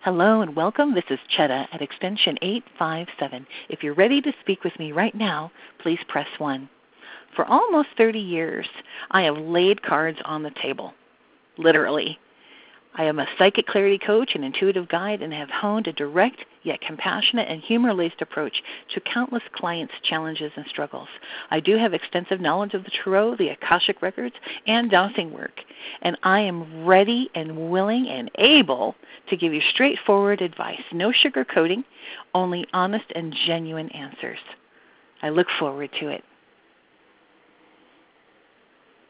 Hello and welcome. This is Chetta at extension 857. If you're ready to speak with me right now, please press 1. For almost 30 years, I have laid cards on the table, literally. I am a psychic clarity coach and intuitive guide and have honed a direct yet compassionate and humor-laced approach to countless clients' challenges and struggles. I do have extensive knowledge of the Tarot, the Akashic Records, and dowsing work, and I am ready and willing and able to give you straightforward advice, no sugarcoating, only honest and genuine answers. I look forward to it.